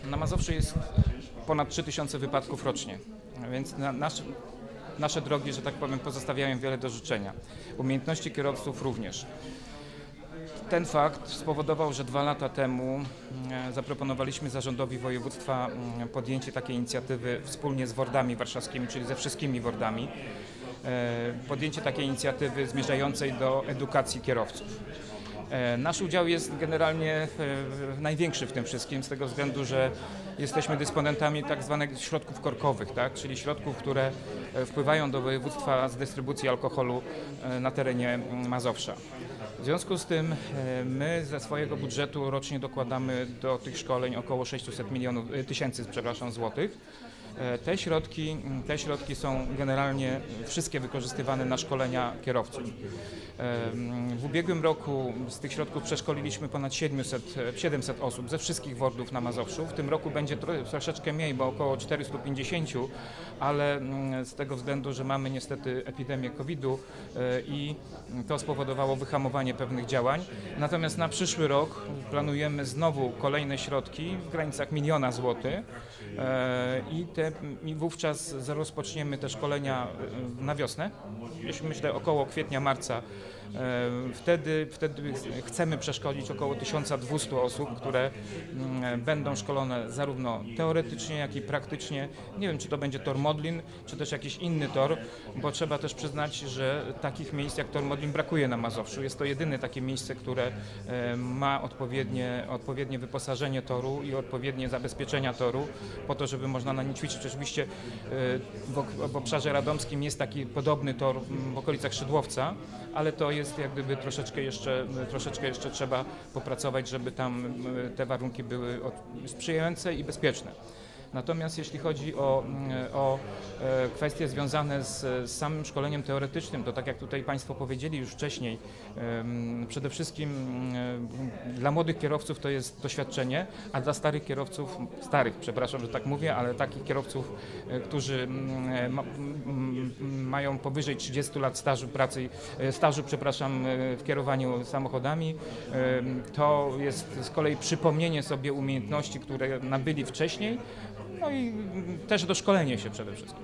Na Mazowszu jest ponad 3000 wypadków rocznie, więc nasze drogi, że tak powiem, pozostawiają wiele do życzenia. Umiejętności kierowców również. Ten fakt spowodował, że 2 lata temu zaproponowaliśmy zarządowi województwa podjęcie takiej inicjatywy wspólnie z WORD-ami warszawskimi, czyli ze wszystkimi WORD-ami, podjęcie takiej inicjatywy zmierzającej do edukacji kierowców. Nasz udział jest generalnie największy w tym wszystkim z tego względu, że jesteśmy dysponentami tak zwanych środków korkowych, tak? Czyli środków, które wpływają do województwa z dystrybucji alkoholu na terenie Mazowsza. W związku z tym my ze swojego budżetu rocznie dokładamy do tych szkoleń około 600 tysięcy złotych. Te środki są generalnie wszystkie wykorzystywane na szkolenia kierowców. W ubiegłym roku z tych środków przeszkoliliśmy ponad 700 osób ze wszystkich WORD-ów na Mazowszu. W tym roku będzie troszeczkę mniej, bo około 450, ale z tego względu, że mamy niestety epidemię COVID-u i to spowodowało wyhamowanie pewnych działań. Natomiast na przyszły rok planujemy znowu kolejne środki w granicach 1 000 000 złotych i wówczas rozpoczniemy te szkolenia na wiosnę, myślę około kwietnia, marca. Wtedy chcemy przeszkolić około 1200 osób, które będą szkolone zarówno teoretycznie, jak i praktycznie. Nie wiem, czy to będzie tor Modlin, czy też jakiś inny tor, bo trzeba też przyznać, że takich miejsc jak tor Modlin brakuje na Mazowszu. Jest to jedyne takie miejsce, które ma odpowiednie wyposażenie toru i odpowiednie zabezpieczenia toru po to, żeby można na nim ćwiczyć. Oczywiście w obszarze radomskim jest taki podobny tor w okolicach Szydłowca, ale to jest jak gdyby troszeczkę jeszcze trzeba popracować, żeby tam te warunki były sprzyjające i bezpieczne. Natomiast jeśli chodzi o kwestie związane z samym szkoleniem teoretycznym, to tak jak tutaj Państwo powiedzieli już wcześniej, przede wszystkim dla młodych kierowców to jest doświadczenie, a dla starych kierowców, przepraszam, że tak mówię, ale takich kierowców, którzy mają powyżej 30 lat stażu w kierowaniu samochodami, to jest z kolei przypomnienie sobie umiejętności, które nabyli wcześniej, no i też doszkolenie się przede wszystkim.